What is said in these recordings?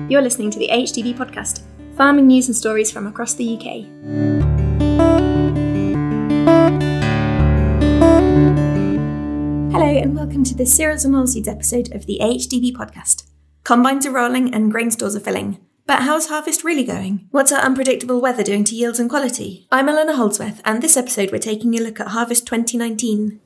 You're listening to the HDB podcast, farming news and stories from across the UK. Hello and welcome to this cereals and oilseeds episode of the HDB podcast. Combines are rolling and grain stores are filling. But how's harvest really going? What's our unpredictable weather doing to yields and quality? I'm Eleanor Holdsworth, and this episode we're taking a look at Harvest 2019.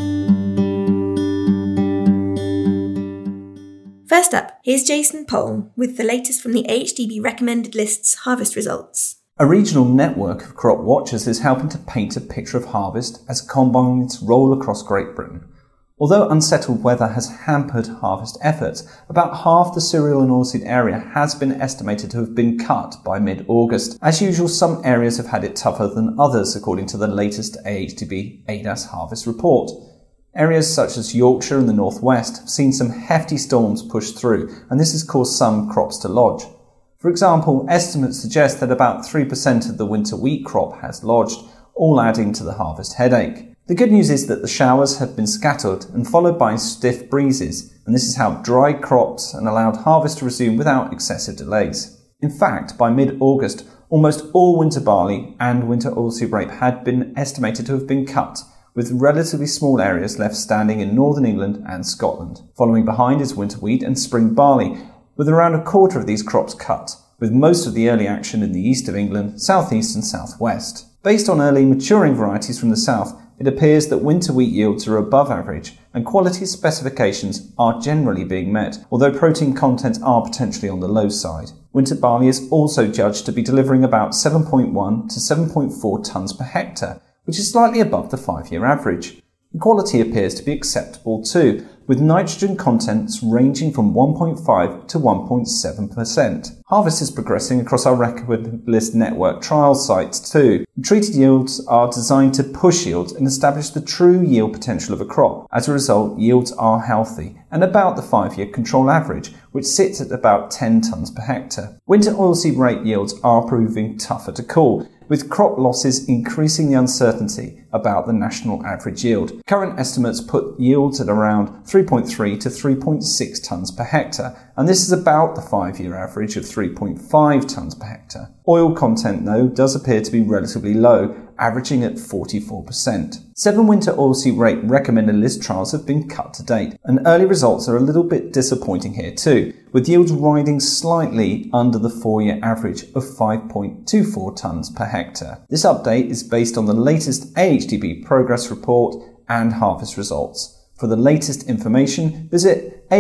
First up, here's Jason Pohl with the latest from the HDB Recommended Lists harvest results. A regional network of crop watchers is helping to paint a picture of harvest as combines roll across Great Britain. Although unsettled weather has hampered harvest efforts, about half the cereal and oilseed area has been estimated to have been cut by mid-August. As usual, some areas have had it tougher than others, according to the latest AHDB ADAS harvest report. Areas such as Yorkshire and the northwest have seen some hefty storms push through, and this has caused some crops to lodge. For example, estimates suggest that about 3% of the winter wheat crop has lodged, all adding to the harvest headache. The good news is that the showers have been scattered and followed by stiff breezes, and this has helped dry crops and allowed harvest to resume without excessive delays. In fact, by mid-August, almost all winter barley and winter oilseed rape had been estimated to have been cut, with relatively small areas left standing in northern England and Scotland. Following behind is winter wheat and spring barley, with around a quarter of these crops cut, with most of the early action in the east of England, southeast and southwest. Based on early maturing varieties from the south, it appears that winter wheat yields are above average and quality specifications are generally being met, although protein contents are potentially on the low side. Winter barley is also judged to be delivering about 7.1 to 7.4 tonnes per hectare, which is slightly above the 5-year average. The quality appears to be acceptable too, with nitrogen contents ranging from 1.5 to 1.7%. Harvest is progressing across our recommended list network trial sites too. The treated yields are designed to push yields and establish the true yield potential of a crop. As a result, yields are healthy and about the 5-year control average, which sits at about 10 tonnes per hectare. Winter oilseed rape yields are proving tougher to call, with crop losses increasing the uncertainty about the national average yield. Current estimates put yields at around 3.3 to 3.6 tonnes per hectare, and this is about the 5-year average of 3.5 tonnes per hectare. Oil content, though, does appear to be relatively low, averaging at 44%. 7 winter oilseed rape recommended list trials have been cut to date, and early results are a little bit disappointing here too, with yields riding slightly under the 4-year average of 5.24 tonnes per hectare. This update is based on the latest AHDB progress report and harvest results. For the latest information, visit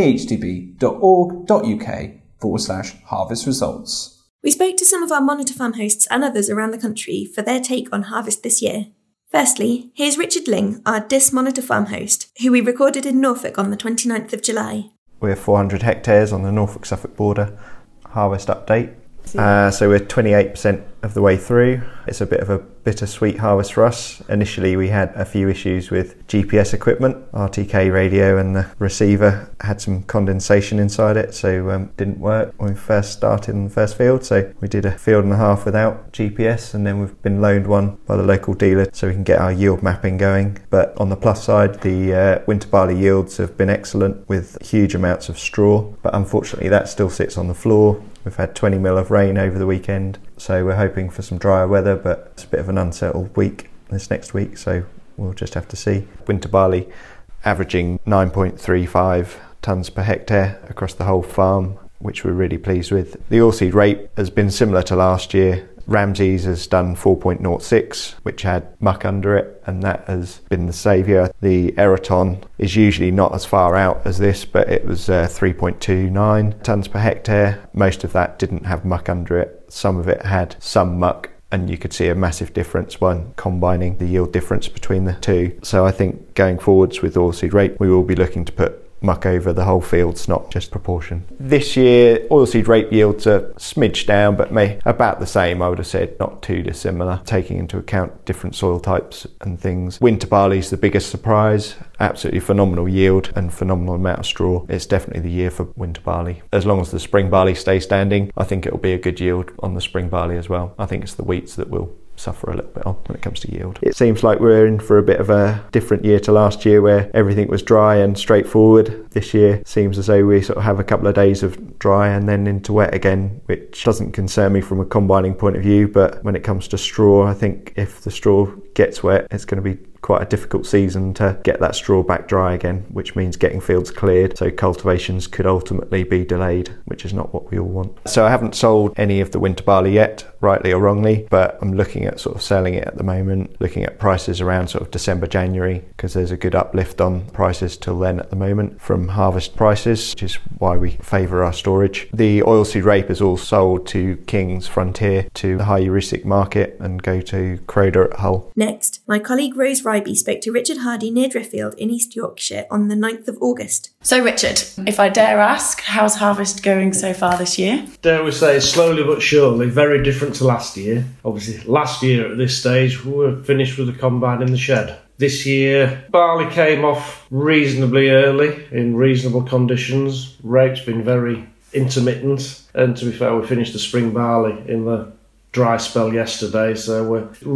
ahdb.org.uk/harvest results. We spoke to some of our Monitor Farm hosts and others around the country for their take on harvest this year. Firstly, here's Richard Ling, our DIS Monitor Farm host, who we recorded in Norfolk on the 29th of July. We're 400 hectares on the Norfolk-Suffolk border. Harvest update. So we're 28% of the way through. It's a bit of a bittersweet harvest for us. Initially we had a few issues with GPS equipment. RTK radio and the receiver had some condensation inside it, so didn't work when we first started in the first field. So we did a field and a half without GPS, and then we've been loaned one by the local dealer so we can get our yield mapping going. But on the plus side, the winter barley yields have been excellent with huge amounts of straw, but unfortunately that still sits on the floor. We've had 20 mil of rain over the weekend, so we're hoping for some drier weather, but it's a bit of an unsettled week this next week, so we'll just have to see. Winter barley averaging 9.35 tonnes per hectare across the whole farm, which we're really pleased with. The oilseed rape has been similar to last year. Ramsey's has done 4.06, which had muck under it, and that has been the saviour. The Eraton is usually not as far out as this, but it was 3.29 tonnes per hectare. Most of that didn't have muck under it. Some of it had some muck, and you could see a massive difference when combining the yield difference between the two. So I think going forwards with oilseed rape, we will be looking to put muck over the whole fields, not just proportion. This year, oilseed rape yields are smidged down, but about the same, I would have said, not too dissimilar, taking into account different soil types and things. Winter barley's the biggest surprise. Absolutely phenomenal yield and phenomenal amount of straw. It's definitely the year for winter barley. As long as the spring barley stays standing, I think it'll be a good yield on the spring barley as well. I think it's the wheats that will suffer a little bit on when it comes to yield. It seems like we're in for a bit of a different year to last year where everything was dry and straightforward. This year seems as though we sort of have a couple of days of dry and then into wet again, which doesn't concern me from a combining point of view, but when it comes to straw, I think if the straw gets wet, it's going to be quite a difficult season to get that straw back dry again, which means getting fields cleared, so cultivations could ultimately be delayed, which is not what we all want. So I haven't sold any of the winter barley yet, rightly or wrongly, but I'm looking at sort of selling it at the moment, looking at prices around sort of December, January, because there's a good uplift on prices till then at the moment from harvest prices, which is why we favour our storage. The oilseed rape is all sold to King's Frontier, to the High Eurasic market, and go to Croda at Hull. Next, my colleague Rose Ryby spoke to Richard Hardy near Driffield in East Yorkshire on the 9th of August. So Richard, if I dare ask, how's harvest going so far this year? Dare we say, slowly but surely, very different to last year. Obviously, last year at this stage, we were finished with the combine in the shed. This year, barley came off reasonably early, in reasonable conditions. Rape's been very intermittent, and to be fair, we finished the spring barley in the dry spell yesterday, so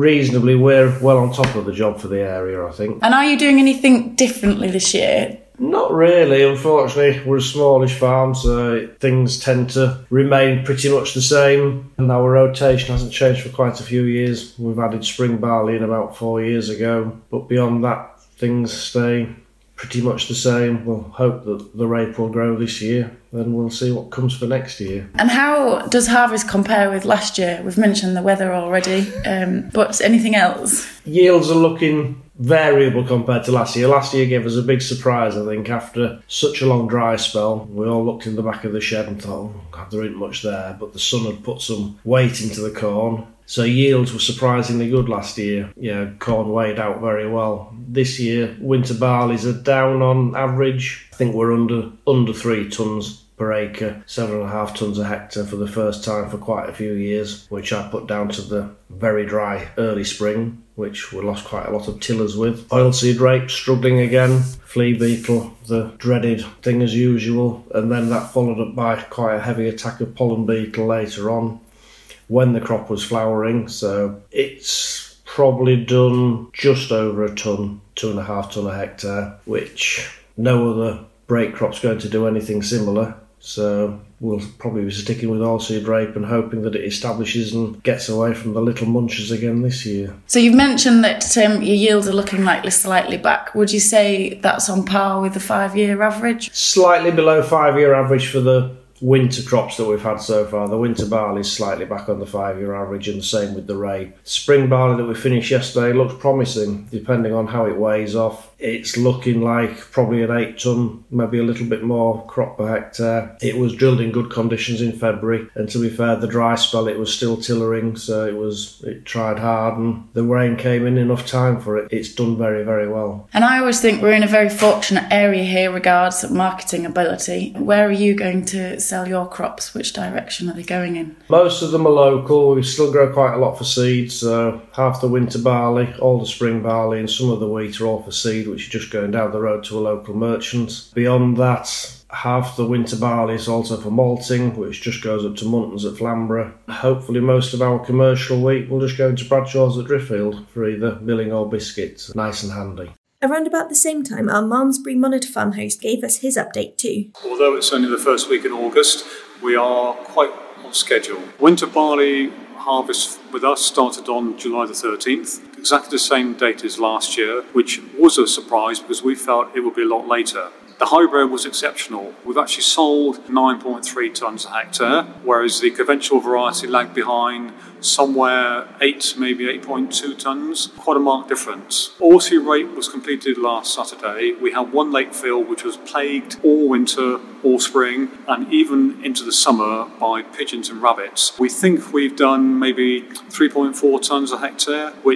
we're well on top of the job for the area, I think. And are you doing anything differently this year? Not really, unfortunately. We're a smallish farm, so things tend to remain pretty much the same, and our rotation hasn't changed for quite a few years. We've added spring barley in about 4 years ago, but beyond that, things stay pretty much the same. We'll hope that the rape will grow this year, and we'll see what comes for next year. And how does harvest compare with last year? We've mentioned the weather already, but anything else? Yields are looking variable compared to last year. Last year gave us a big surprise, I think, after such a long dry spell. We all looked in the back of the shed and thought, oh God, there ain't much there, but the sun had put some weight into the corn. So yields were surprisingly good last year. Corn weighed out very well. This year, winter barleys are down on average. I think we're under 3 tonnes per acre, 7.5 tonnes a hectare for the first time for quite a few years, which I put down to the very dry early spring, which we lost quite a lot of tillers with. Oilseed rape struggling again, flea beetle, the dreaded thing as usual, and then that followed up by quite a heavy attack of pollen beetle later on when the crop was flowering. So it's probably done just over a tonne, 2.5 tonne a hectare, which no other break crop's going to do anything similar. So we'll probably be sticking with oilseed rape and hoping that it establishes and gets away from the little munchers again this year. So you've mentioned that your yields are looking like slightly back. Would you say that's on par with the 5-year average? Slightly below 5-year average for the winter crops that we've had so far. The winter barley is slightly back on the 5-year average, and the same with the rape. Spring barley that we finished yesterday looks promising, depending on how it weighs off. It's looking like probably an 8 tonne, maybe a little bit more crop per hectare. It was drilled in good conditions in February, and to be fair, the dry spell it was still tillering, so it tried hard, and the rain came in enough time for it. It's done very, very well. And I always think we're in a very fortunate area here regards marketing ability. Where are you going to sell your crops? Which direction are they going in? Most of them are local. We still grow quite a lot for seed, so half the winter barley, all the spring barley, and some of the wheat are all for seed, which is just going down the road to a local merchant. Beyond that, half the winter barley is also for malting, which just goes up to Muntons at Flamborough. Hopefully most of our commercial wheat will just go into Bradshaw's at Driffield for either milling or biscuits. Nice and handy. Around about the same time, our Malmesbury Monitor Farm host gave us his update too. Although it's only the first week in August, we are quite on schedule. Winter barley harvest with us started on July the 13th, exactly the same date as last year, which was a surprise because we felt it would be a lot later. The hybrid was exceptional. We've actually sold 9.3 tonnes a hectare, whereas the conventional variety lagged behind somewhere 8, maybe 8.2 tonnes. Quite a marked difference. Oilseed rape was completed last Saturday. We had one lake field which was plagued all winter, all spring, and even into the summer by pigeons and rabbits. We think we've done maybe 3.4 tonnes a hectare, which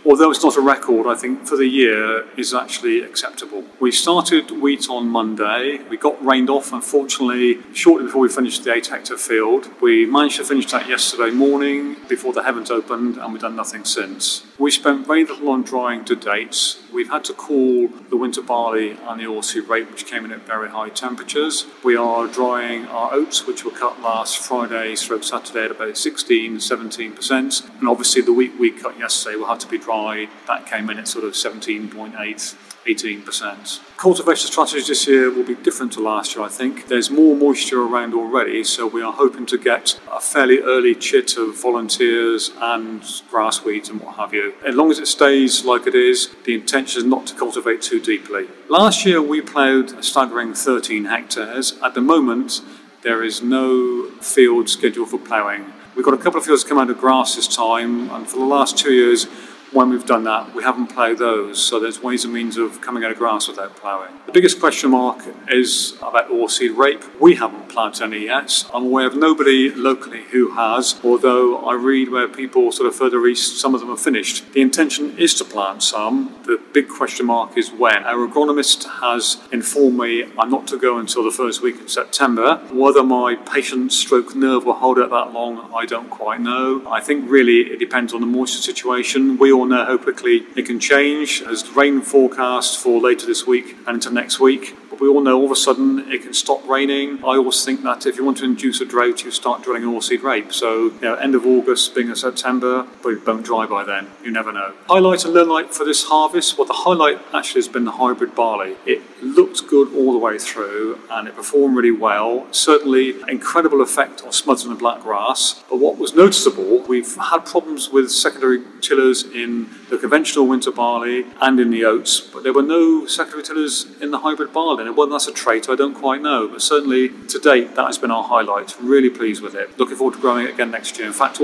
although it's not a record, I think for the year is actually acceptable. We started wheat on Monday. We got rained off, unfortunately, shortly before we finished the 8-hectare field. We managed to finish that yesterday morning before the heavens opened, and we've done nothing since. We spent very little on drying to date. We've had to cool the winter barley and the oilseed rape, which came in at very high temperatures. We are drying our oats, which were cut last Friday/Saturday at about 16-17%. And obviously the wheat we cut yesterday will have to be dried. That came in at sort of 17.8%. 18%. Cultivation strategies this year will be different to last year, I think. There's more moisture around already, so we are hoping to get a fairly early chit of volunteers and grass weeds and what have you. As long as it stays like it is, the intention is not to cultivate too deeply. Last year we ploughed a staggering 13 hectares. At the moment, there is no field scheduled for ploughing. We've got a couple of fields come out of grass this time, and for the last 2 years, when we've done that, we haven't ploughed those, so there's ways and means of coming out of grass without ploughing. The biggest question mark is about oilseed rape. We haven't planted any yet. I'm aware of nobody locally who has, although I read where people sort of further east, some of them are finished. The intention is to plant some. The big question mark is when. Our agronomist has informed me I'm not to go until the first week in September. Whether my patience stroke nerve will hold out that long, I don't quite know. I think really it depends on the moisture situation. We all know how quickly it can change. There's rain forecast for later this week and into next week. But we all know all of a sudden it can stop raining. I always think that if you want to induce a drought, you start drilling oilseed rape. So, end of August, beginning of September, but it won't dry by then. You never know. Highlight and lowlight for this harvest. Well, the highlight actually has been the hybrid barley. It looked good all the way through and it performed really well. Certainly, incredible effect on smothering the black grass. But what was noticeable, we've had problems with secondary tillers in the conventional winter barley and in the oats, but there were no secondary tillers in the hybrid barley. And whether that's a trait, I don't quite know. But certainly, to date, that has been our highlight. Really pleased with it. Looking forward to growing it again next year. In fact,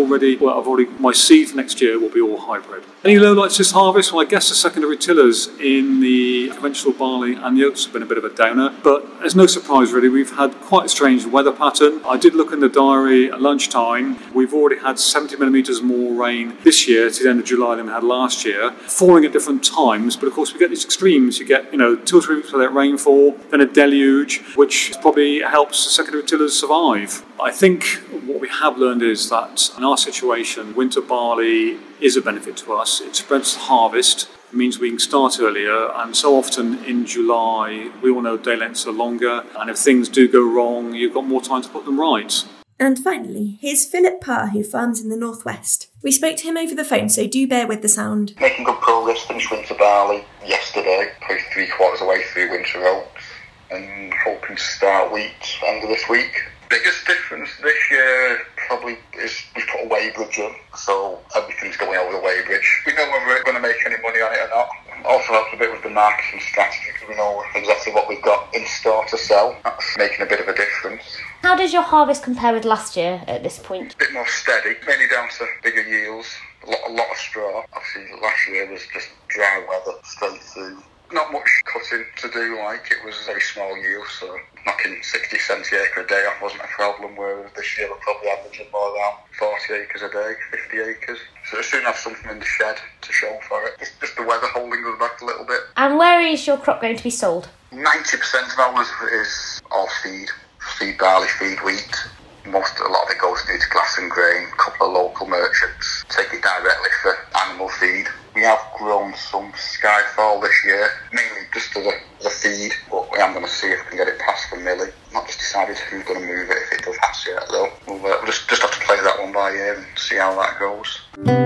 my seed for next year will be all hybrid. Any lowlights this harvest? Well, I guess the secondary tillers in the conventional barley and the oats have been a bit of a downer. But there's no surprise, really. We've had quite a strange weather pattern. I did look in the diary at lunchtime. We've already had 70 millimetres more rain this year to the end of July than we had last year, falling at different times. But of course, we get these extremes. You get, 2 or 3 weeks without rainfall, then a deluge, which probably helps the secondary tillers survive. I think what we have learned is that in our situation, winter barley is a benefit to us. It spreads the harvest. It means we can start earlier, and so often in July, we all know day lengths are longer, and if things do go wrong, you've got more time to put them right. And finally, here's Philip Parr, who farms in the northwest. We spoke to him over the phone, so do bear with the sound. Making good progress, finished winter barley yesterday, probably 3/4 away through winter oats, and hoping to start wheat end of this week. Biggest difference this year probably is we put a weighbridge in, so everything's going over the weighbridge. We know whether we're going to make any money on it or not. Also helps a bit with the marketing strategy because we know exactly what we've got in store to sell. That's making a bit of a difference. How does your harvest compare with last year at this point? A bit more steady, mainly down to bigger yields, a lot of straw. Obviously last year was just dry weather straight through. Not much cutting to do, it was a very small yield, so knocking 60, 70 acre a day off wasn't a problem, whereas this year we're probably averaging more around 40 acres a day, 50 acres. So we'll soon have something in the shed to show for it. It's just the weather holding us back a little bit. And where is your crop going to be sold? 90% of ours is all feed barley, feed wheat. A lot of it goes through to Glass and Grain, a couple of local merchants take it directly for animal feed. We have grown some Skyfall this year, mainly just to the feed, but I am going to see if we can get it passed for Millie. Not just decided who's going to move it if it does pass yet though. We'll just have to play that one by ear and see how that goes.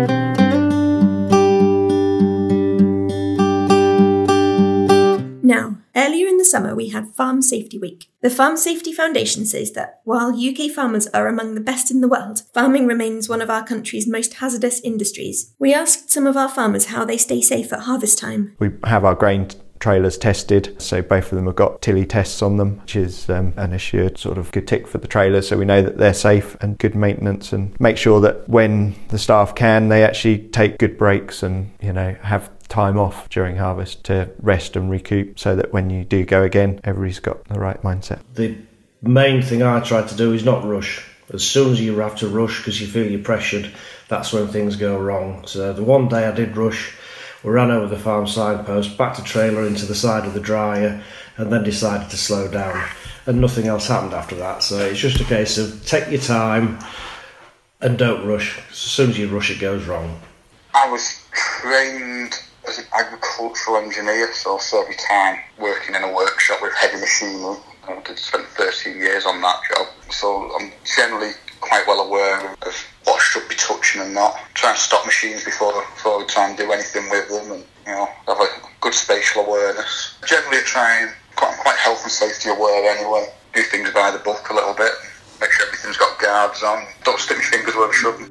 Now, earlier in the summer we had Farm Safety Week. The Farm Safety Foundation says that while UK farmers are among the best in the world, farming remains one of our country's most hazardous industries. We asked some of our farmers how they stay safe at harvest time. We have our grain trailers tested, so both of them have got Tilly tests on them, which is an assured sort of good tick for the trailers, so we know that they're safe and good maintenance, and make sure that when the staff can, they actually take good breaks and have time off during harvest to rest and recoup, so that when you do go again, everybody's got the right mindset. The main thing I try to do is not rush. As soon as you have to rush because you feel you're pressured, that's when things go wrong. So the one day I did rush, We ran over the farm signpost, backed a trailer into the side of the dryer, and then decided to slow down. And nothing else happened after that. So it's just a case of take your time and don't rush. As soon as you rush, it goes wrong. I was trained as an agricultural engineer, so every time working in a workshop with heavy machinery. I spent 13 years on that job, so I'm generally quite well aware of what I should be touching and not. Try and stop machines before we try and do anything with them, and have a good spatial awareness. Generally, I try and quite health and safety aware anyway. Do things by the book a little bit. Make sure everything's got guards on. Don't stick my fingers where I shouldn't.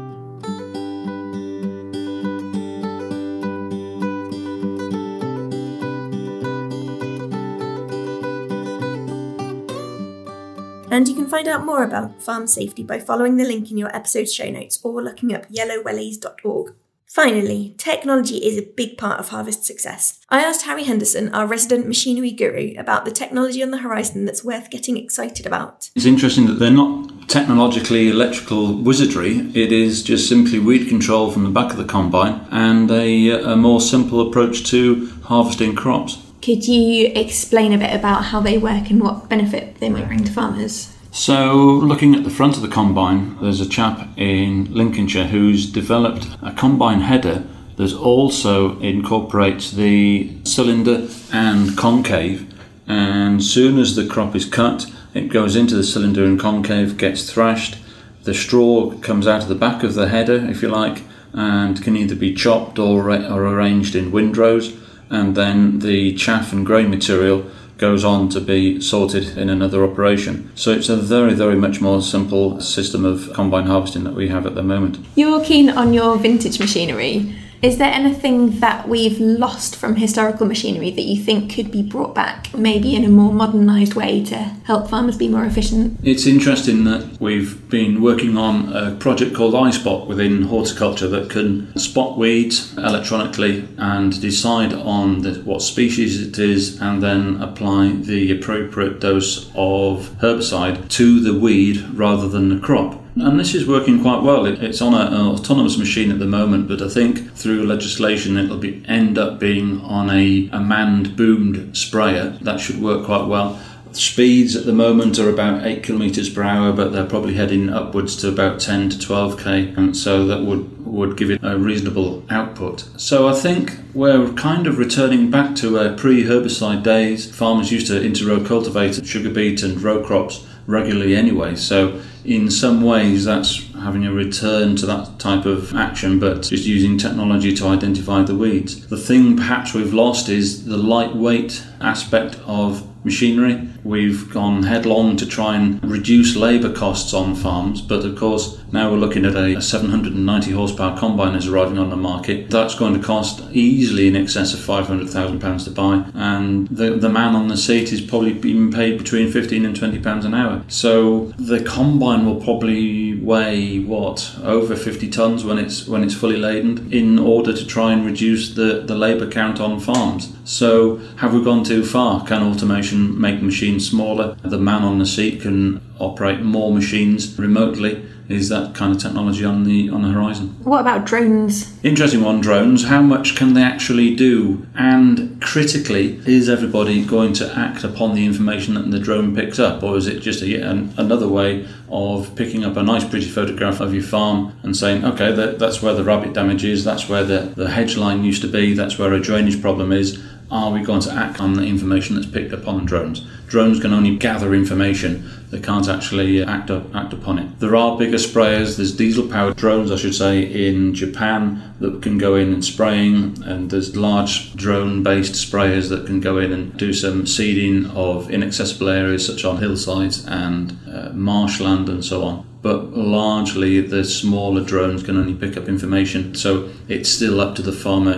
And you can find out more about farm safety by following the link in your episode's show notes or looking up yellowwellies.org. Finally, technology is a big part of Harvest success. I asked Harry Henderson, our resident machinery guru, about the technology on the horizon that's worth getting excited about. It's interesting that they're not technologically electrical wizardry. It is just simply weed control from the back of the combine and a more simple approach to harvesting crops. Could you explain a bit about how they work and what benefit they might bring to farmers? So, looking at the front of the combine, there's a chap in Lincolnshire who's developed a combine header that also incorporates the cylinder and concave, and soon as the crop is cut, it goes into the cylinder and concave, gets thrashed, the straw comes out of the back of the header, if you like, and can either be chopped or arranged in windrows, and then the chaff and grain material goes on to be sorted in another operation. So it's a very, very much more simple system of combine harvesting that we have at the moment. You're keen on your vintage machinery. Is there anything that we've lost from historical machinery that you think could be brought back, maybe in a more modernised way to help farmers be more efficient? It's interesting that we've been working on a project called iSpot within horticulture that can spot weeds electronically and decide on what species it is and then apply the appropriate dose of herbicide to the weed rather than the crop. And this is working quite well. It's on an autonomous machine at the moment, but I think through legislation it'll end up being on a manned boomed sprayer. That should work quite well. Speeds at the moment are about 8 kilometres per hour, but they're probably heading upwards to about 10 to 12k, and so that would give it a reasonable output. So I think we're kind of returning back to pre-herbicide days. Farmers used to inter-row cultivate sugar beet and row crops regularly anyway, so in some ways that's having a return to that type of action, but just using technology to identify the weeds. The thing perhaps we've lost is the lightweight aspect of machinery. We've gone headlong to try and reduce labour costs on farms, but of course now we're looking at a 790 horsepower combine is arriving on the market. That's going to cost easily in excess of £500,000 to buy, and the man on the seat is probably being paid between £15 and £20 an hour. So the combine will probably weigh over 50 tonnes when it's fully laden, in order to try and reduce the labour count on farms. So have we gone too far? Can automation make machines smaller? The man on the seat can operate more machines remotely. Is that kind of technology on the horizon? What about drones? Interesting one, drones. How much can they actually do? And critically, is everybody going to act upon the information that the drone picks up? Or is it just another way of picking up a nice pretty photograph of your farm and saying, okay, that's where the rabbit damage is, that's where the hedge line used to be, that's where a drainage problem is. Are we going to act on the information that's picked up on drones? Drones can only gather information. They can't actually act upon it. There are bigger sprayers. There's diesel-powered drones, I should say, in Japan that can go in and spraying, and there's large drone-based sprayers that can go in and do some seeding of inaccessible areas such on hillsides and marshland and so on. But largely the smaller drones can only pick up information, so it's still up to the farmer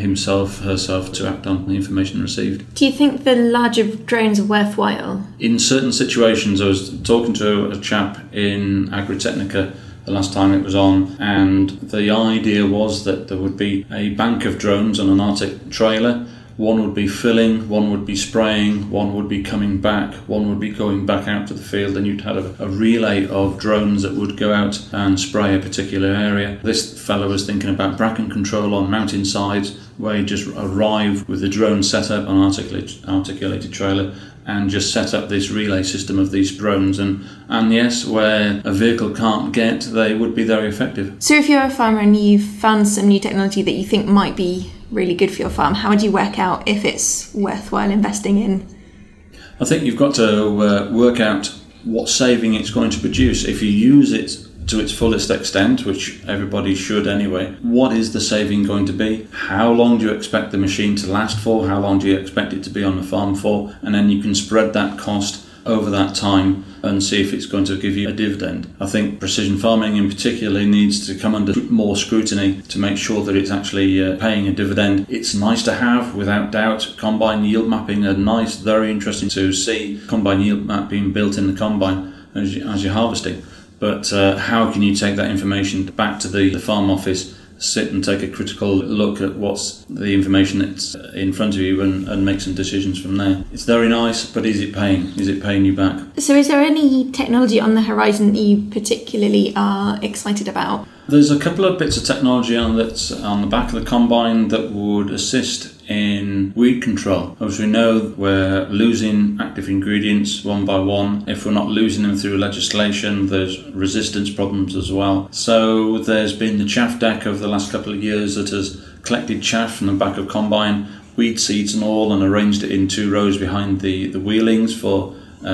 herself to act on the information received. Do you think the larger drones are worthwhile? In certain situations, I was talking to a chap in Agritechnica the last time it was on, and the idea was that there would be a bank of drones on an Arctic trailer One would be filling, one would be spraying, one would be coming back, one would be going back out to the field, and you'd have a relay of drones that would go out and spray a particular area. This fellow was thinking about bracken control on mountainsides, where you just arrive with the drone set up on articulated trailer and just set up this relay system of these drones, and yes, where a vehicle can't get, they would be very effective. So if you're a farmer and you've found some new technology that you think might be really good for your farm, how would you work out if it's worthwhile investing in? I think you've got to work out what saving it's going to produce. If you use it to its fullest extent, which everybody should anyway, what is the saving going to be? How long do you expect the machine to last for? How long do you expect it to be on the farm for? And then you can spread that cost over that time and see if it's going to give you a dividend. I think precision farming in particular needs to come under more scrutiny to make sure that it's actually paying a dividend. It's nice to have, without doubt. Combine yield mapping are nice, very interesting to see combine yield map being built in the combine as you're harvesting. But how can you take that information back to the farm office, sit and take a critical look at what's the information that's in front of you and make some decisions from there? It's very nice, but is it paying? Is it paying you back? So is there any technology on the horizon that you particularly are excited about? There's a couple of bits of technology that's on the back of the combine that would assist in weed control. As we know, we're losing active ingredients one by one. If we're not losing them through legislation, there's resistance problems as well. So there's been the chaff deck over the last couple of years that has collected chaff from the back of combine, weed seeds and all, and arranged it in 2 rows behind the wheelings for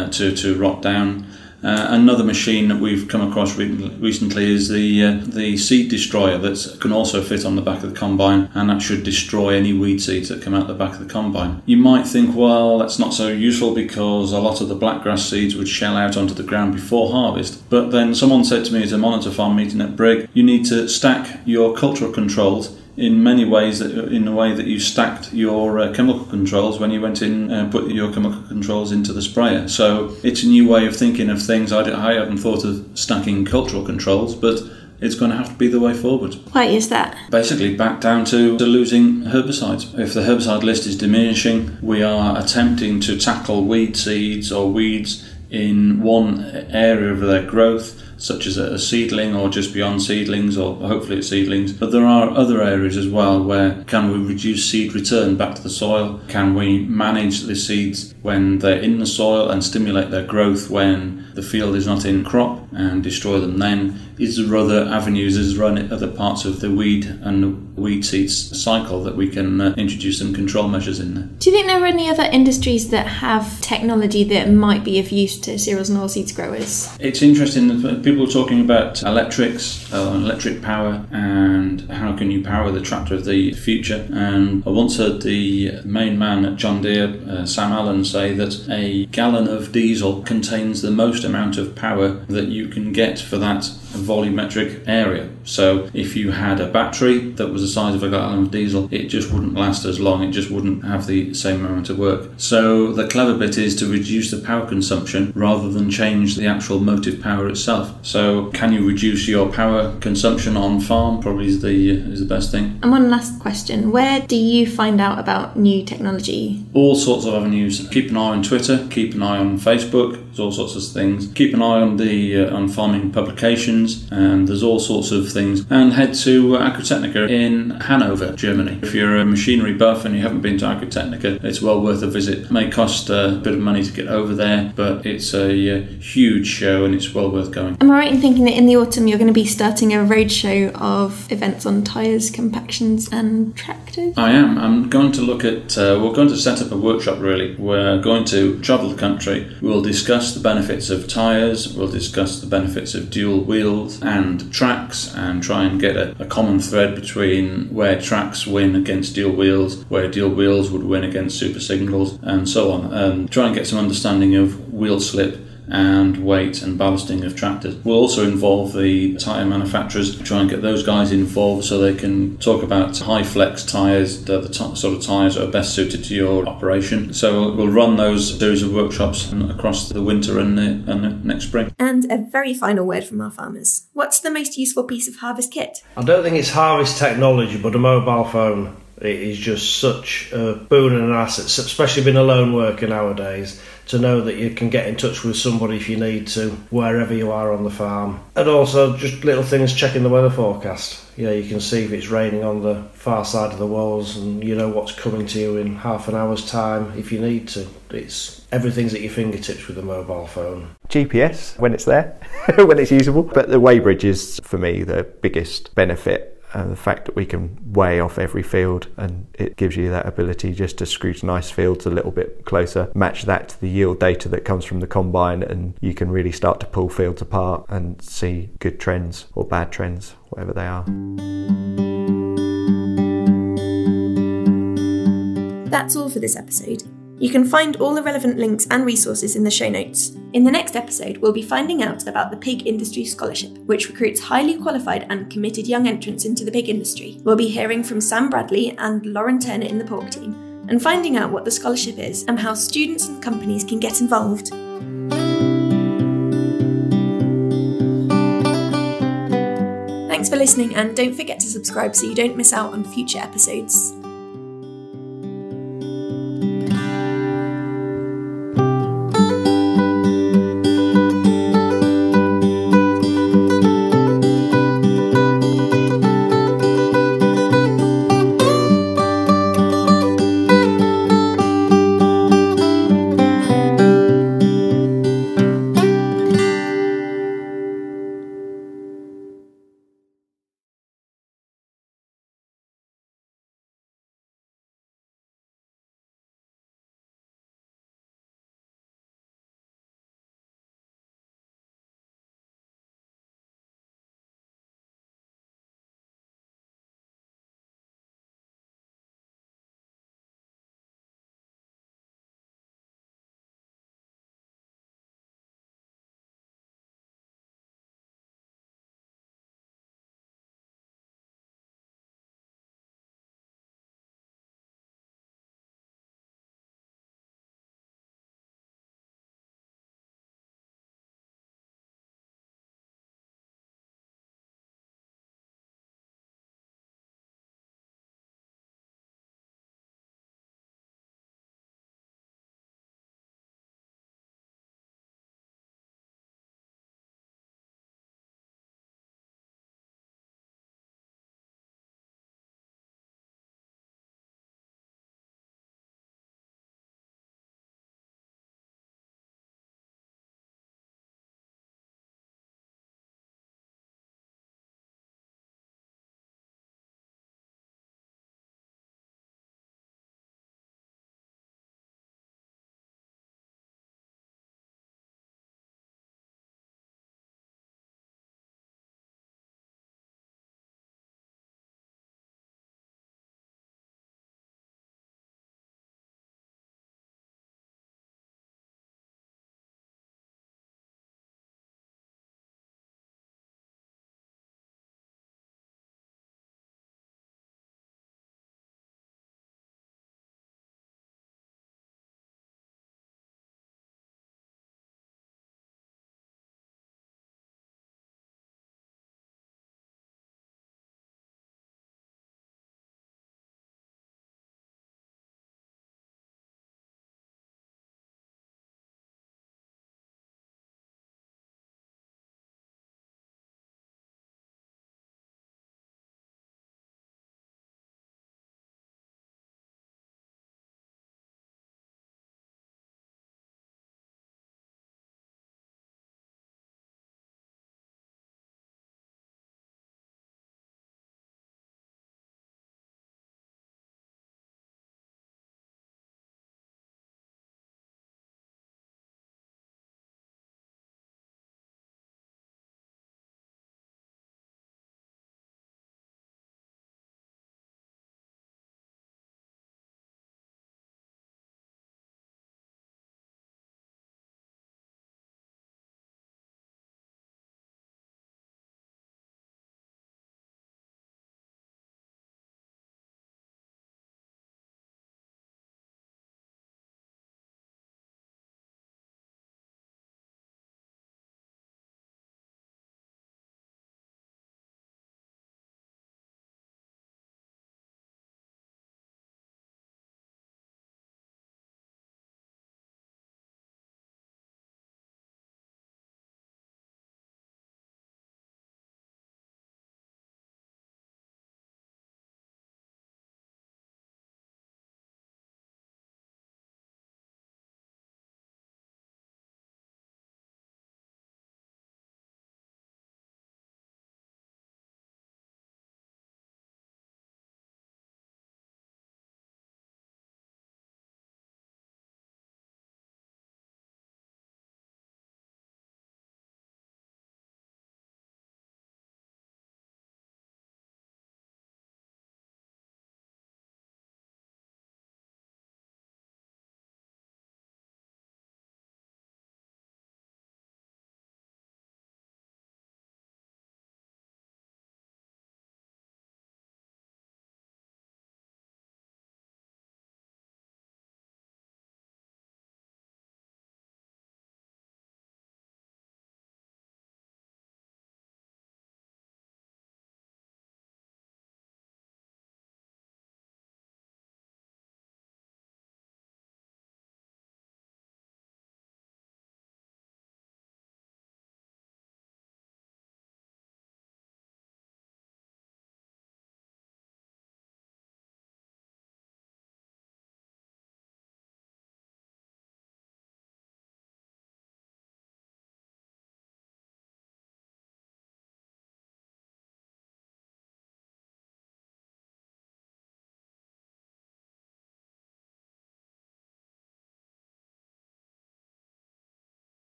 to rot down. Another machine that we've come across recently is the seed destroyer that can also fit on the back of the combine, and that should destroy any weed seeds that come out the back of the combine. You might think, well, that's not so useful because a lot of the blackgrass seeds would shell out onto the ground before harvest. But then someone said to me at a monitor farm meeting at Brigg, you need to stack your cultural controls in many ways, in the way that you stacked your chemical controls when you went in and put your chemical controls into the sprayer. So it's a new way of thinking of things. I haven't thought of stacking cultural controls, but it's going to have to be the way forward. Why is that? Basically back down to losing herbicides. If the herbicide list is diminishing, we are attempting to tackle weed seeds or weeds in one area of their growth, such as a seedling or just beyond seedlings, or hopefully it's seedlings. But there are other areas as well where can we reduce seed return back to the soil? Can we manage the seeds when they're in the soil and stimulate their growth when the field is not in crop and destroy them then? Is there other avenues, is there other parts of the weed and the weed seeds cycle that we can introduce some control measures in there? Do you think there are any other industries that have technology that might be of use to cereals and oilseeds growers? It's interesting that people are talking about electric power, and how can you power the tractor of the future. And I once heard the main man at John Deere, Sam Allen, say that a gallon of diesel contains the most amount of power that you can get for that volumetric area. So if you had a battery that was the size of a gallon of diesel, it just wouldn't last as long, it just wouldn't have the same amount of work. So the clever bit is to reduce the power consumption rather than change the actual motive power itself. So can you reduce your power consumption on farm? Probably is the best thing. And one last question, where do you find out about new technology? All sorts of avenues. Keep an eye on Twitter, keep an eye on Facebook, there's all sorts of things. Keep an eye on on farming publications, and there's all sorts of things. And head to Agrotechnica in Hanover, Germany. If you're a machinery buff and you haven't been to Agrotechnica, it's well worth a visit. It may cost a bit of money to get over there, but it's a huge show and it's well worth going. Am I right in thinking that in the autumn you're going to be starting a roadshow of events on tyres, compactions and tractors? I am. I'm going to look at, we're going to set up a workshop really. We're going to travel the country. We'll discuss the benefits of tyres, we'll discuss the benefits of dual wheels and tracks, and try and get a common thread between where tracks win against dual wheels, where dual wheels would win against super signals, and so on, and try and get some understanding of wheel slip and weight and ballasting of tractors. We'll also involve the tyre manufacturers, try and get those guys involved so they can talk about high flex tyres, the sort of tyres that are best suited to your operation. So we'll run those series of workshops across the winter and the next spring. And a very final word from our farmers. What's the most useful piece of harvest kit? I don't think it's harvest technology, but a mobile phone. It is just such a boon and an asset, especially being a lone worker nowadays, to know that you can get in touch with somebody if you need to, wherever you are on the farm. And also just little things, checking the weather forecast. You can see if it's raining on the far side of the walls, and you know what's coming to you in half an hour's time if you need to. Everything's at your fingertips with a mobile phone. GPS, when it's there, when it's usable. But the weighbridge is, for me, the biggest benefit. And the fact that we can weigh off every field, and it gives you that ability just to scrutinise fields a little bit closer, match that to the yield data that comes from the combine, and you can really start to pull fields apart and see good trends or bad trends, whatever they are. That's all for this episode. You can find all the relevant links and resources in the show notes. In the next episode, we'll be finding out about the Pig Industry Scholarship, which recruits highly qualified and committed young entrants into the pig industry. We'll be hearing from Sam Bradley and Lauren Turner in the pork team, and finding out what the scholarship is and how students and companies can get involved. Thanks for listening, and don't forget to subscribe so you don't miss out on future episodes.